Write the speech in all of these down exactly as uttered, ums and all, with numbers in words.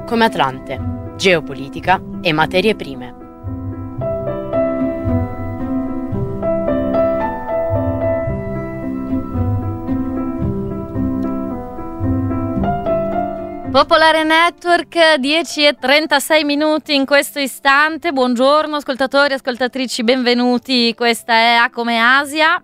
come Atlante, geopolitica e materie prime. Popolare Network, dieci e trentasei minuti in questo istante. Buongiorno ascoltatori e ascoltatrici, benvenuti. Questa è A come Asia,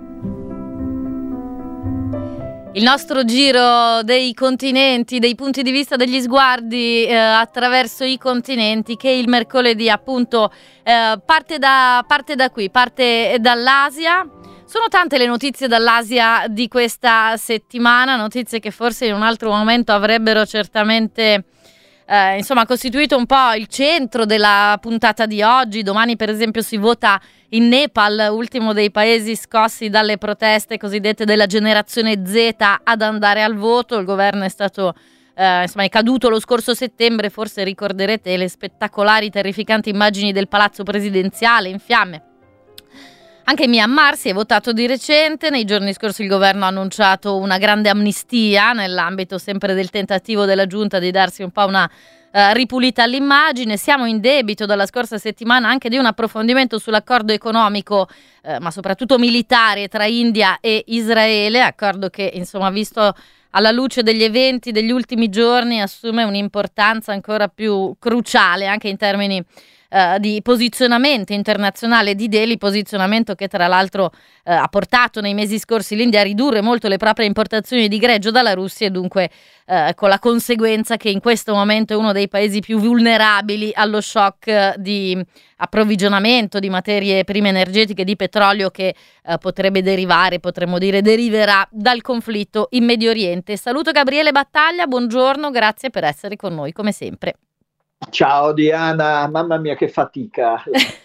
il nostro giro dei continenti, dei punti di vista, degli sguardi eh, attraverso i continenti, che il mercoledì appunto eh, parte da, parte da qui, parte dall'Asia. Sono tante le notizie dall'Asia di questa settimana, notizie che forse in un altro momento avrebbero certamente eh, insomma costituito un po' il centro della puntata di oggi. Domani per esempio si vota in Nepal, ultimo dei paesi scossi dalle proteste cosiddette della generazione Z ad andare al voto. Il governo è stato eh, insomma è caduto lo scorso settembre, forse ricorderete le spettacolari, terrificanti immagini del palazzo presidenziale in fiamme. Anche in Myanmar si è votato di recente. Nei giorni scorsi il governo ha annunciato una grande amnistia nell'ambito sempre del tentativo della giunta di darsi un po' una uh, ripulita all'immagine. Siamo in debito dalla scorsa settimana anche di un approfondimento sull'accordo economico, uh, ma soprattutto militare, tra India e Israele, accordo che insomma visto alla luce degli eventi degli ultimi giorni assume un'importanza ancora più cruciale anche in termini Uh, di posizionamento internazionale di Delhi, posizionamento che tra l'altro uh, ha portato nei mesi scorsi l'India a ridurre molto le proprie importazioni di greggio dalla Russia e dunque uh, con la conseguenza che in questo momento è uno dei paesi più vulnerabili allo shock uh, di approvvigionamento di materie prime energetiche, di petrolio che uh, potrebbe derivare, potremmo dire deriverà dal conflitto in Medio Oriente. Saluto Gabriele Battaglia, buongiorno, grazie per essere con noi come sempre. Ciao Diana, mamma mia che fatica.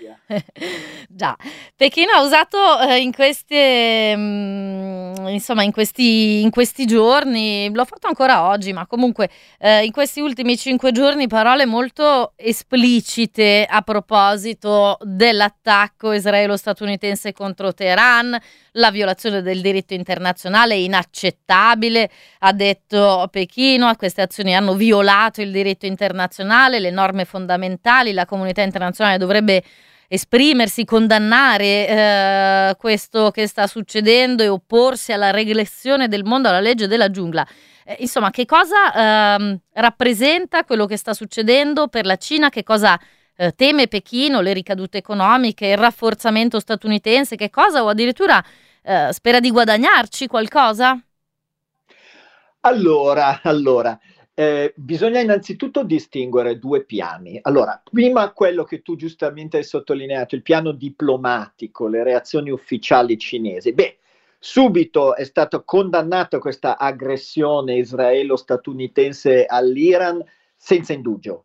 Già, Pechino ha usato eh, in queste mh, insomma in questi, in questi giorni, l'ho fatto ancora oggi, ma comunque eh, in questi ultimi cinque giorni parole molto esplicite a proposito dell'attacco israelo-statunitense contro Teheran. La violazione del diritto internazionale è inaccettabile, ha detto Pechino. Queste azioni hanno violato il diritto internazionale, le norme fondamentali. La comunità internazionale dovrebbe esprimersi, condannare eh, questo che sta succedendo e opporsi alla regressione del mondo, alla legge della giungla. Eh, insomma, che cosa eh, rappresenta quello che sta succedendo per la Cina? Che cosa eh, teme Pechino? Le ricadute economiche, il rafforzamento statunitense, che cosa? O addirittura eh, spera di guadagnarci qualcosa? Allora, allora, eh, bisogna innanzitutto distinguere due piani. Allora, prima quello che tu giustamente hai sottolineato, il piano diplomatico, le reazioni ufficiali cinesi. Beh, subito è stata condannata questa aggressione israelo-statunitense all'Iran senza indugio.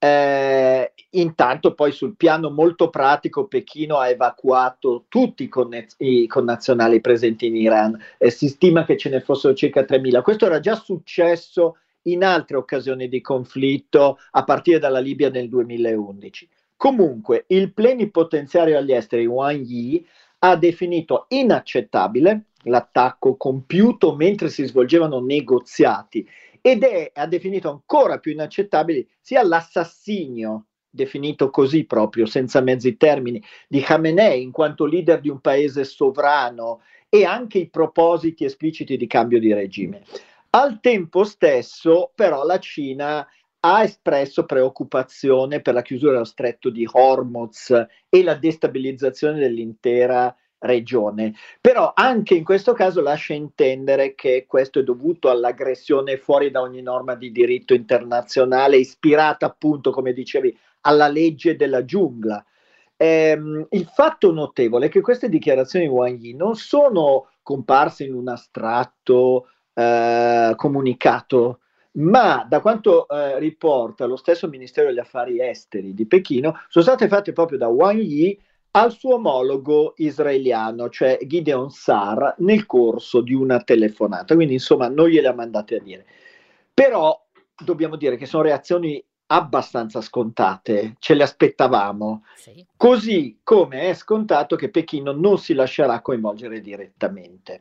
Eh, intanto poi sul piano molto pratico Pechino ha evacuato tutti i, conne- i connazionali presenti in Iran, eh, si stima che ce ne fossero circa tremila. Questo era già successo in altre occasioni di conflitto a partire dalla Libia nel duemilaundici. Comunque il plenipotenziario agli esteri Wang Yi ha definito inaccettabile l'attacco compiuto mentre si svolgevano negoziati ed è, ha definito ancora più inaccettabile sia l'assassinio, definito così proprio, senza mezzi termini, di Khamenei in quanto leader di un paese sovrano e anche i propositi espliciti di cambio di regime. Al tempo stesso, però, la Cina ha espresso preoccupazione per la chiusura dello stretto di Hormuz e la destabilizzazione dell'intera regione, però anche in questo caso lascia intendere che questo è dovuto all'aggressione fuori da ogni norma di diritto internazionale, ispirata appunto, come dicevi, alla legge della giungla. Ehm, il fatto notevole è che queste dichiarazioni di Wang Yi non sono comparse in un astratto eh, comunicato, ma da quanto eh, riporta lo stesso Ministero degli Affari Esteri di Pechino, sono state fatte proprio da Wang Yi al suo omologo israeliano, cioè Gideon Sa'ar, nel corso di una telefonata. Quindi, insomma, non gliele ha mandate a dire. Però dobbiamo dire che sono reazioni abbastanza scontate, ce le aspettavamo. Sì. Così come è scontato che Pechino non si lascerà coinvolgere direttamente.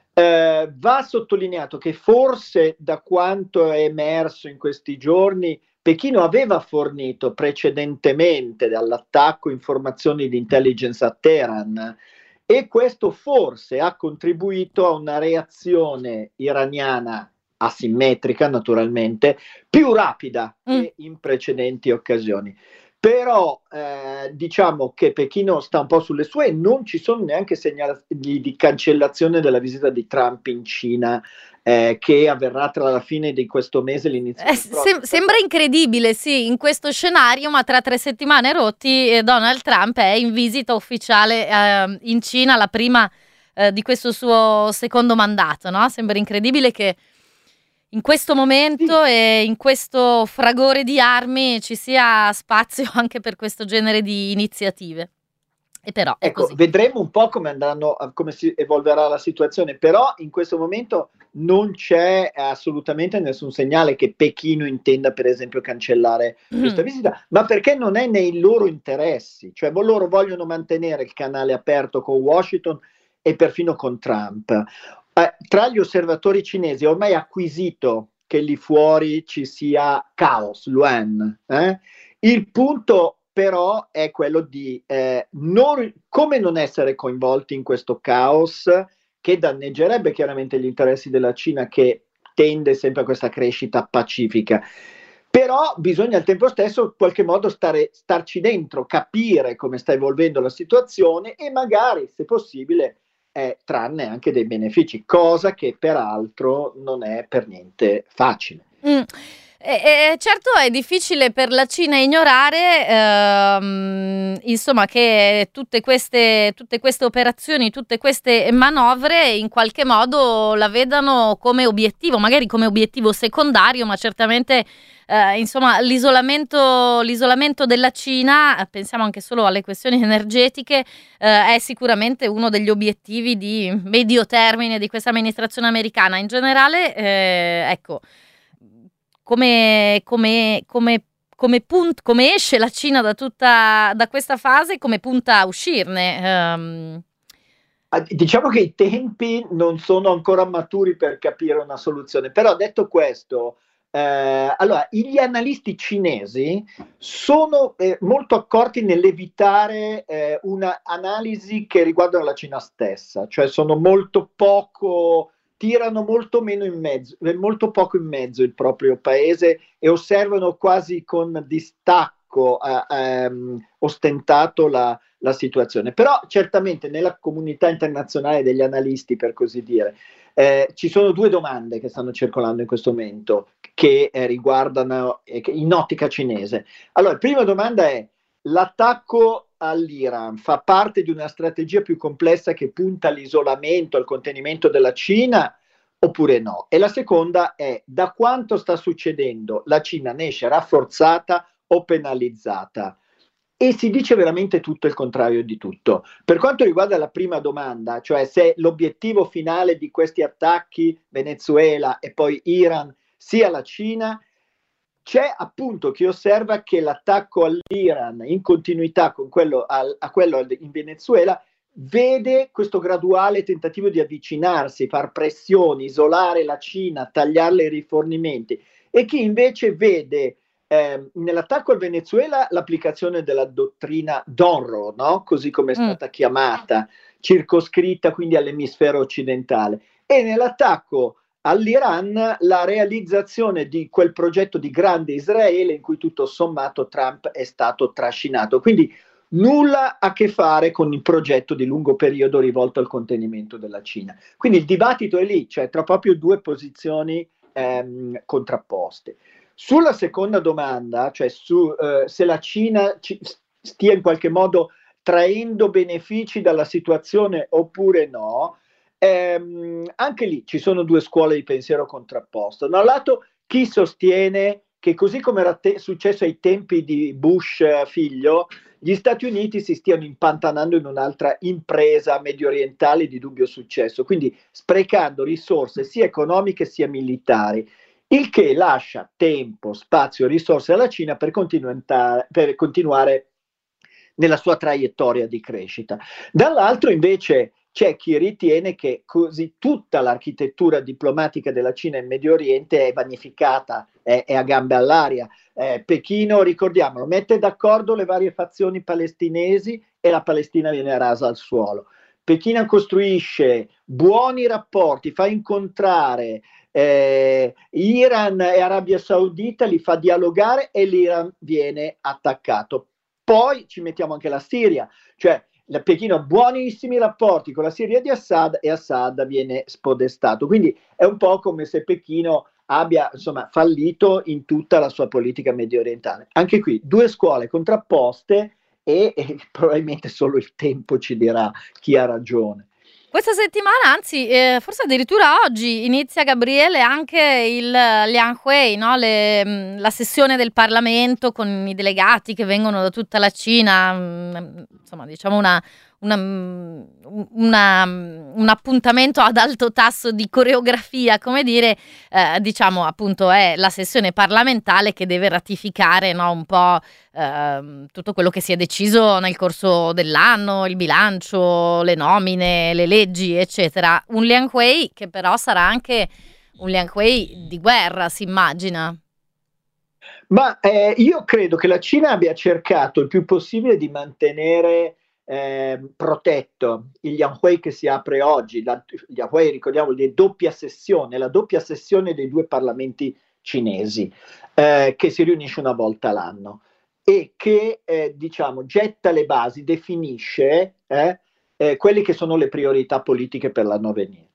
Eh, va sottolineato che forse da quanto è emerso in questi giorni Pechino aveva fornito precedentemente dall'attacco informazioni di intelligence a Teheran, e questo forse ha contribuito a una reazione iraniana asimmetrica, naturalmente, più rapida Mm. che in precedenti occasioni. Però eh, diciamo che Pechino sta un po' sulle sue e non ci sono neanche segnali di, di cancellazione della visita di Trump in Cina, eh, che avverrà tra la fine di questo mese e l'inizio Eh, del sem- prossimo. sembra incredibile, sì, in questo scenario, ma tra tre settimane rotti eh, Donald Trump è in visita ufficiale eh, in Cina, la prima eh, di questo suo secondo mandato, no? Sembra incredibile che in questo momento Sì. e in questo fragore di armi ci sia spazio anche per questo genere di iniziative. E però è Ecco, così. vedremo un po' come andranno, come si evolverà la situazione, però in questo momento non c'è assolutamente nessun segnale che Pechino intenda, per esempio, cancellare questa visita, ma perché non è nei loro interessi, cioè loro vogliono mantenere il canale aperto con Washington e perfino con Trump. Eh, tra gli osservatori cinesi è ormai acquisito che lì fuori ci sia caos, Luan. Eh? Il punto però è quello di eh, non, come non essere coinvolti in questo caos che danneggerebbe chiaramente gli interessi della Cina, che tende sempre a questa crescita pacifica. Però bisogna al tempo stesso in qualche modo stare, starci dentro, capire come sta evolvendo la situazione e magari, se possibile, eh, trarne anche dei benefici, cosa che peraltro non è per niente facile. Mm. E, e certo è difficile per la Cina ignorare ehm, insomma che tutte queste, tutte queste operazioni, tutte queste manovre in qualche modo la vedano come obiettivo, magari come obiettivo secondario, ma certamente eh, insomma l'isolamento, l'isolamento della Cina, pensiamo anche solo alle questioni energetiche, eh, è sicuramente uno degli obiettivi di medio termine di questa amministrazione americana. In generale, eh, ecco, Come, come, come, come, punt, come esce la Cina da tutta da questa fase, come punta a uscirne? Um... Diciamo che i tempi non sono ancora maturi per capire una soluzione, però detto questo, eh, allora gli analisti cinesi sono eh, molto accorti nell'evitare eh, un'analisi che riguarda la Cina stessa, cioè sono molto poco... tirano molto meno in mezzo, molto poco in mezzo il proprio paese e osservano quasi con distacco eh, ehm, ostentato la, la situazione. Però certamente nella comunità internazionale degli analisti, per così dire, eh, ci sono due domande che stanno circolando in questo momento che eh, riguardano eh, in ottica cinese. Allora, la prima domanda è: l'attacco all'Iran fa parte di una strategia più complessa che punta all'isolamento, al contenimento della Cina, oppure no? E la seconda è: da quanto sta succedendo la Cina ne esce rafforzata o penalizzata? E si dice veramente tutto il contrario di tutto. Per quanto riguarda la prima domanda, cioè se l'obiettivo finale di questi attacchi, Venezuela e poi Iran, sia la Cina, c'è appunto chi osserva che l'attacco all'Iran, in continuità con quello al, a quello in Venezuela, vede questo graduale tentativo di avvicinarsi, far pressioni, isolare la Cina, tagliarle i rifornimenti, e chi invece vede eh, nell'attacco al Venezuela l'applicazione della dottrina Donro, no? Così come è stata mm. chiamata, circoscritta quindi all'emisfero occidentale, e nell'attacco all'Iran la realizzazione di quel progetto di grande Israele in cui tutto sommato Trump è stato trascinato. Quindi nulla a che fare con il progetto di lungo periodo rivolto al contenimento della Cina. Quindi il dibattito è lì, cioè tra proprio due posizioni ehm, contrapposte. Sulla seconda domanda, cioè su eh, se la Cina ci, stia in qualche modo traendo benefici dalla situazione oppure no, ehm, anche lì ci sono due scuole di pensiero contrapposte. Da un lato chi sostiene che, così come era te- successo ai tempi di Bush eh, figlio, gli Stati Uniti si stiano impantanando in un'altra impresa medio orientale di dubbio successo, quindi sprecando risorse sia economiche sia militari, il che lascia tempo, spazio e risorse alla Cina per, per continuare nella sua traiettoria di crescita. Dall'altro invece c'è chi ritiene che così tutta l'architettura diplomatica della Cina in Medio Oriente è vanificata, è è, è a gambe all'aria. Eh, Pechino, ricordiamolo, mette d'accordo le varie fazioni palestinesi e la Palestina viene rasa al suolo. Pechino costruisce buoni rapporti, fa incontrare eh, Iran e Arabia Saudita, li fa dialogare e l'Iran viene attaccato. Poi ci mettiamo anche la Siria, cioè la Pechino ha buonissimi rapporti con la Siria di Assad e Assad viene spodestato. Quindi è un po' come se Pechino abbia insomma fallito in tutta la sua politica medio orientale. Anche qui due scuole contrapposte e, e probabilmente solo il tempo ci dirà chi ha ragione. Questa settimana, anzi eh, forse addirittura oggi, inizia, Gabriele, anche il Lianhui, no? Le, la sessione del Parlamento con i delegati che vengono da tutta la Cina, mh, insomma diciamo una, una, una, un appuntamento ad alto tasso di coreografia, come dire, eh, diciamo appunto è la sessione parlamentare che deve ratificare, no, un po' eh, tutto quello che si è deciso nel corso dell'anno, il bilancio, le nomine, le leggi, eccetera. Un Lianhui che però sarà anche un Lianhui di guerra, si immagina. Ma eh, io credo che la Cina abbia cercato il più possibile di mantenere Eh, protetto il Lianhui che si apre oggi. La, Lianhui, ricordiamo, di doppia sessione, la doppia sessione dei due parlamenti cinesi eh, che si riunisce una volta l'anno e che eh, diciamo getta le basi, definisce eh, eh, quelle che sono le priorità politiche per l'anno a venire.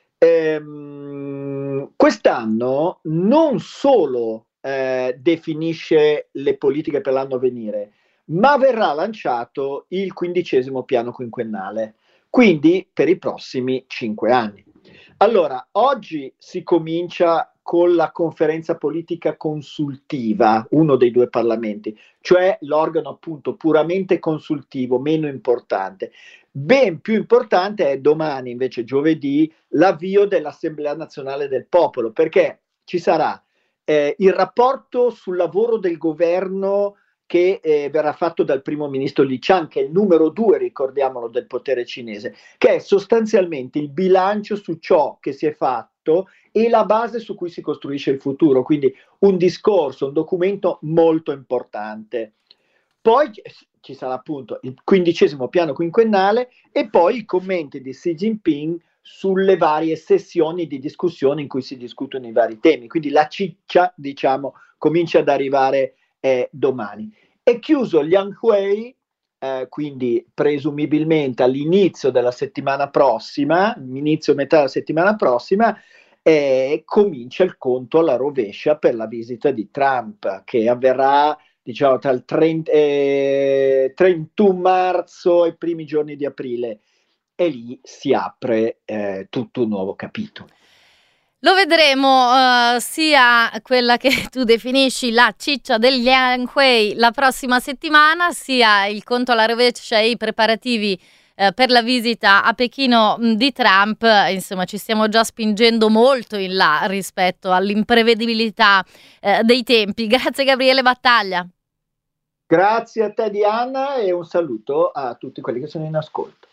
Ehm, quest'anno non solo eh, definisce le politiche per l'anno a venire, ma verrà lanciato il quindicesimo piano quinquennale, quindi per i prossimi cinque anni. Allora, oggi si comincia con la conferenza politica consultiva, uno dei due parlamenti, cioè l'organo appunto puramente consultivo, meno importante. Ben più importante è domani, invece giovedì, l'avvio dell'Assemblea Nazionale del Popolo, perché ci sarà eh, il rapporto sul lavoro del governo che eh, verrà fatto dal primo ministro Li Qiang, che è il numero due, ricordiamolo, del potere cinese, che è sostanzialmente il bilancio su ciò che si è fatto e la base su cui si costruisce il futuro, quindi un discorso, un documento molto importante. Poi ci sarà appunto il quindicesimo piano quinquennale e poi i commenti di Xi Jinping sulle varie sessioni di discussione in cui si discutono i vari temi, quindi la ciccia, diciamo, comincia ad arrivare Eh, domani. È chiuso Lianhui, eh, quindi presumibilmente all'inizio della settimana prossima, inizio metà della settimana prossima, eh, comincia il conto alla rovescia per la visita di Trump, che avverrà diciamo tra il trenta, eh, trentuno marzo e i primi giorni di aprile, e lì si apre eh, tutto un nuovo capitolo. Lo vedremo, uh, sia quella che tu definisci la ciccia del Lianhui la prossima settimana, sia il conto alla rovescia e i preparativi uh, per la visita a Pechino mh, di Trump. Insomma, ci stiamo già spingendo molto in là rispetto all'imprevedibilità uh, dei tempi. Grazie Gabriele Battaglia. Grazie a te Diana e un saluto a tutti quelli che sono in ascolto.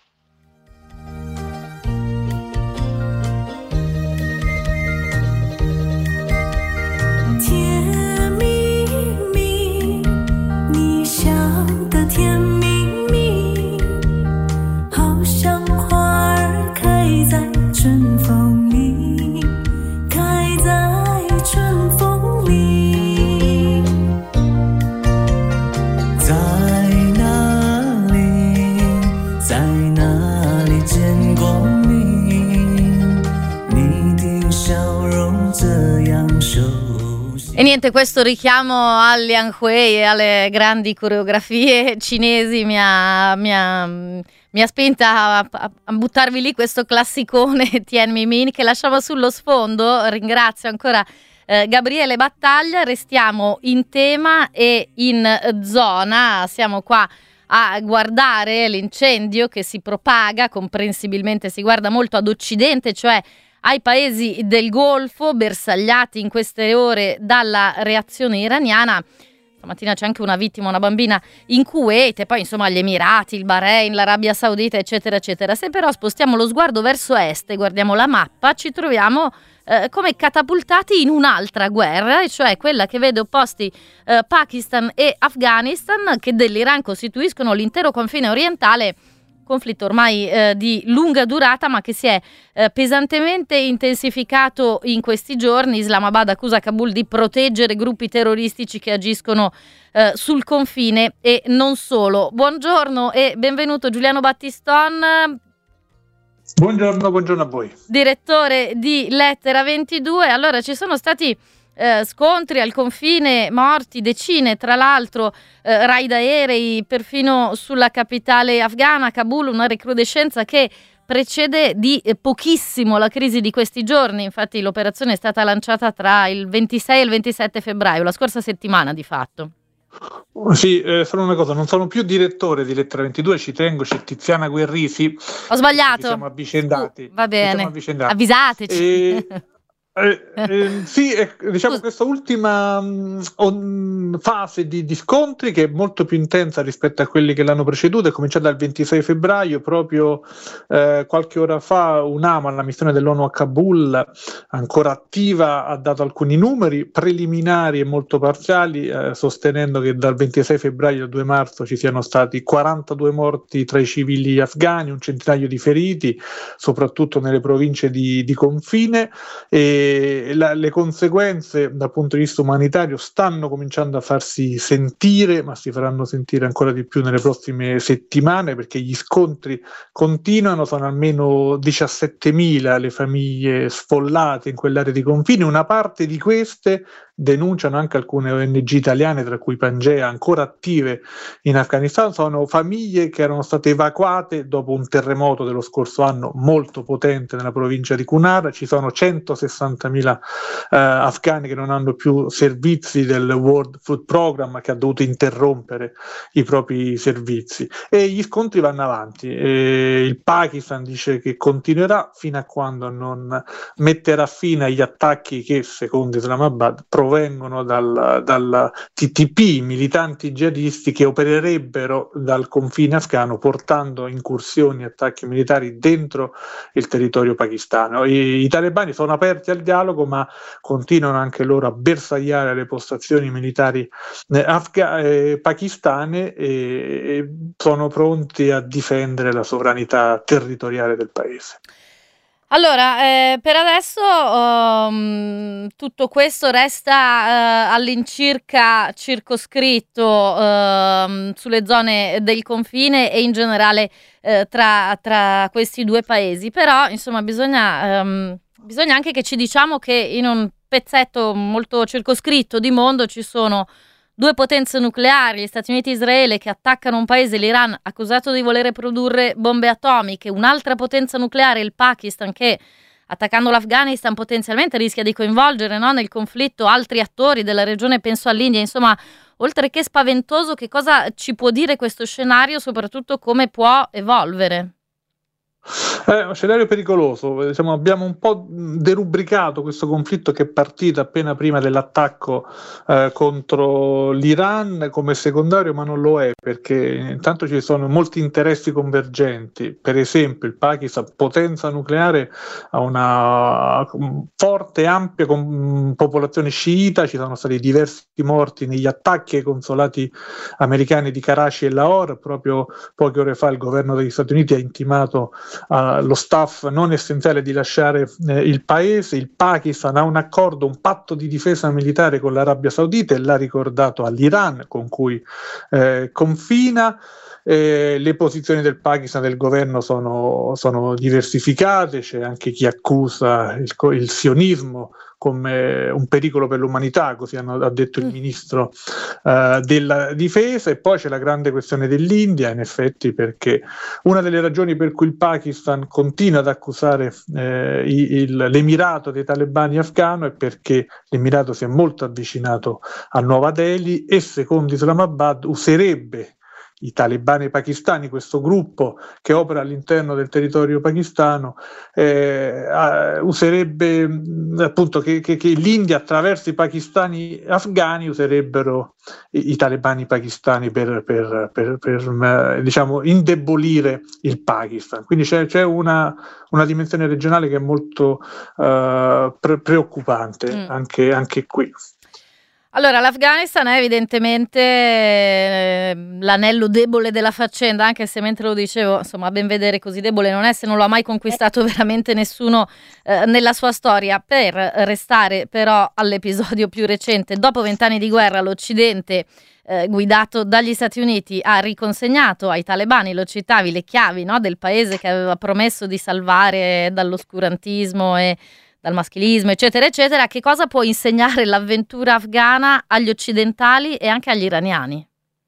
E niente, questo richiamo al Lianhui e alle grandi coreografie cinesi mi ha, mi ha, mi ha spinta a, a, a buttarvi lì questo classicone Tiananmen che lasciamo sullo sfondo. Ringrazio ancora eh, Gabriele Battaglia, restiamo in tema e in zona, siamo qua a guardare l'incendio che si propaga, comprensibilmente si guarda molto ad occidente, cioè ai paesi del Golfo, bersagliati in queste ore dalla reazione iraniana. Stamattina c'è anche una vittima, una bambina in Kuwait, e poi insomma gli Emirati, il Bahrain, l'Arabia Saudita, eccetera, eccetera. Se però spostiamo lo sguardo verso est e guardiamo la mappa, ci troviamo eh, come catapultati in un'altra guerra, e cioè quella che vede opposti eh, Pakistan e Afghanistan, che dell'Iran costituiscono l'intero confine orientale. Conflitto ormai eh, di lunga durata, ma che si è eh, pesantemente intensificato in questi giorni. Islamabad accusa Kabul di proteggere gruppi terroristici che agiscono eh, sul confine e non solo. Buongiorno e benvenuto Giuliano Battiston. Buongiorno, buongiorno a voi. Direttore di Lettera ventidue. Allora, ci sono stati Eh, scontri al confine, morti, decine, tra l'altro eh, raid aerei perfino sulla capitale afghana, Kabul, una recrudescenza che precede di eh, pochissimo la crisi di questi giorni. Infatti l'operazione è stata lanciata tra il ventisei e il ventisette febbraio, la scorsa settimana di fatto. Sì, eh, solo una cosa, non sono più direttore di Lettera ventidue, ci tengo, c'è Tiziana Guerrisi. Ho sbagliato. Ci siamo avvicendati. Uh, va bene, siamo avvicendati. avvisateci. E... Eh, eh, sì, eh, diciamo questa ultima mh, fase di, di scontri, che è molto più intensa rispetto a quelli che l'hanno preceduto, è cominciata il ventisei febbraio, proprio eh, qualche ora fa UNAMA, la missione dell'ONU a Kabul, ancora attiva, ha dato alcuni numeri preliminari e molto parziali, eh, sostenendo che dal ventisei febbraio al due marzo ci siano stati quarantadue morti tra i civili afghani, un centinaio di feriti, soprattutto nelle province di, di confine, e La, le conseguenze dal punto di vista umanitario stanno cominciando a farsi sentire, ma si faranno sentire ancora di più nelle prossime settimane, perché gli scontri continuano. Sono almeno diciassettemila le famiglie sfollate in quell'area di confine. Una parte di queste denunciano anche alcune O N G italiane, tra cui Pangea, ancora attive in Afghanistan. Sono famiglie che erano state evacuate dopo un terremoto dello scorso anno molto potente nella provincia di Kunar. Ci sono centosessantamila eh, afghani che non hanno più servizi del World Food Program, che ha dovuto interrompere i propri servizi, e gli scontri vanno avanti. E il Pakistan dice che continuerà fino a quando non metterà fine agli attacchi che, secondo Islamabad, provengono dal, dal T T P, militanti jihadisti che opererebbero dal confine afghano portando incursioni e attacchi militari dentro il territorio pakistano. I, i talebani sono aperti al dialogo, ma continuano anche loro a bersagliare le postazioni militari eh, afga- eh, pakistane, e, e sono pronti a difendere la sovranità territoriale del paese. Allora, eh, per adesso um, tutto questo resta uh, all'incirca circoscritto uh, sulle zone del confine e in generale uh, tra, tra questi due paesi, però insomma bisogna, um, bisogna anche che ci diciamo che in un pezzetto molto circoscritto di mondo ci sono due potenze nucleari, gli Stati Uniti e Israele, che attaccano un paese, l'Iran, accusato di volere produrre bombe atomiche, un'altra potenza nucleare, il Pakistan, che attaccando l'Afghanistan potenzialmente rischia di coinvolgere, no, nel conflitto altri attori della regione, penso all'India. Insomma, oltre che spaventoso, che cosa ci può dire questo scenario, soprattutto come può evolvere? È un scenario pericoloso. Diciamo, abbiamo un po' derubricato questo conflitto, che è partito appena prima dell'attacco eh, contro l'Iran, come secondario, ma non lo è, perché intanto ci sono molti interessi convergenti. Per esempio il Pakistan, potenza nucleare, ha una forte e ampia com- popolazione sciita, ci sono stati diversi morti negli attacchi ai consolati americani di Karachi e Lahore. Proprio poche ore fa il governo degli Stati Uniti ha intimato allo staff non essenziale di lasciare eh, il paese. Il Pakistan ha un accordo, un patto di difesa militare con l'Arabia Saudita, e l'ha ricordato all'Iran, con cui eh, confina. Eh, le posizioni del Pakistan, del governo, sono, sono diversificate. C'è anche chi accusa il, il sionismo come un pericolo per l'umanità, così hanno, ha detto il ministro uh, della difesa. E poi c'è la grande questione dell'India, in effetti, perché una delle ragioni per cui il Pakistan continua ad accusare eh, il, l'Emirato dei talebani afghano è perché l'Emirato si è molto avvicinato a Nuova Delhi e, secondo Islamabad, userebbe i talebani pakistani, questo gruppo che opera all'interno del territorio pakistano, eh, userebbe appunto che, che, che l'India attraverso i pakistani afghani userebbero i, i talebani pakistani per, per, per, per diciamo indebolire il Pakistan. Quindi c'è, c'è una, una dimensione regionale che è molto uh, pre- preoccupante mm. anche, anche qui. Allora, l'Afghanistan è evidentemente eh, l'anello debole della faccenda, anche se mentre lo dicevo, insomma, a ben vedere così debole non è, se non lo ha mai conquistato veramente nessuno eh, nella sua storia. Per restare però all'episodio più recente, dopo vent'anni di guerra l'Occidente, eh, guidato dagli Stati Uniti, ha riconsegnato ai talebani, lo citavi, le chiavi, no, del paese che aveva promesso di salvare dall'oscurantismo e dal maschilismo, eccetera, eccetera. Che cosa può insegnare l'avventura afghana agli occidentali e anche agli iraniani?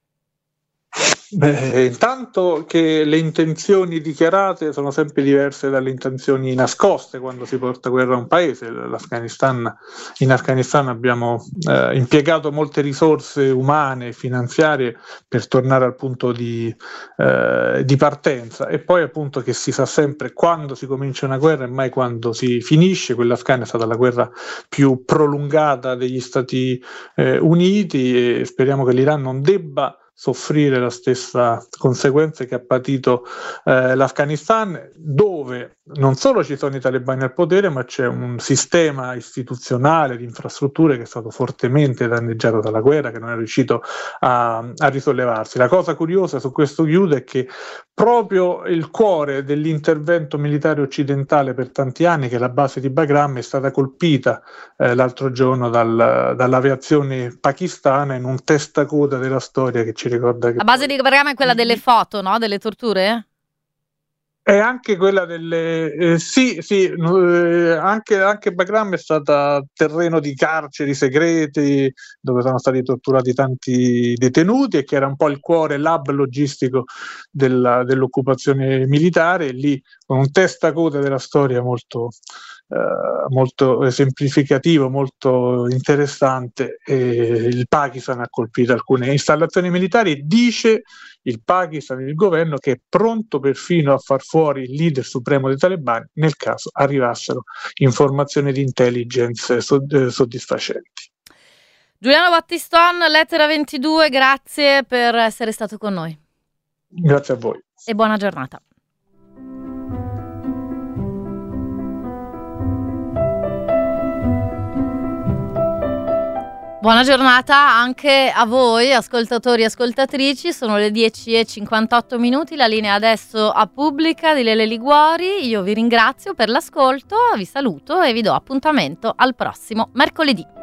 Beh, intanto che le intenzioni dichiarate sono sempre diverse dalle intenzioni nascoste quando si porta guerra a un paese. L'Afghanistan, in Afghanistan abbiamo eh, impiegato molte risorse umane e finanziarie per tornare al punto di, eh, di partenza, e poi appunto che si sa sempre quando si comincia una guerra e mai quando si finisce. Quella afghana è stata la guerra più prolungata degli Stati eh, Uniti, e speriamo che l'Iran non debba soffrire la stessa conseguenza che ha patito eh, l'Afghanistan, dove non solo ci sono i talebani al potere, ma c'è un sistema istituzionale di infrastrutture che è stato fortemente danneggiato dalla guerra, che non è riuscito a, a risollevarsi. La cosa curiosa, su questo chiudo, è che proprio il cuore dell'intervento militare occidentale per tanti anni, che è la base di Bagram, è stata colpita eh, l'altro giorno dal, dall'aviazione pakistana in un testacoda della storia che ci ricorda che la base di Bagram è quella delle foto, no? Delle torture? È anche quella delle eh, sì, sì, eh, anche, anche Bagram è stata terreno di carceri segreti dove sono stati torturati tanti detenuti, e che era un po' il cuore, l'hub logistico della, dell'occupazione militare. Lì, con un testacoda della storia molto Uh, molto esemplificativo, molto interessante, e il Pakistan ha colpito alcune installazioni militari. Dice il Pakistan, il governo, che è pronto perfino a far fuori il leader supremo dei talebani nel caso arrivassero informazioni di intelligence sod- soddisfacenti. Giuliano Battiston, Lettera ventidue, grazie per essere stato con noi. Grazie a voi. E buona giornata. Buona giornata anche a voi, ascoltatori e ascoltatrici. Sono le dieci e cinquantotto minuti, la linea adesso a Pubblica di Lele Liguori. Io vi ringrazio per l'ascolto, vi saluto e vi do appuntamento al prossimo mercoledì.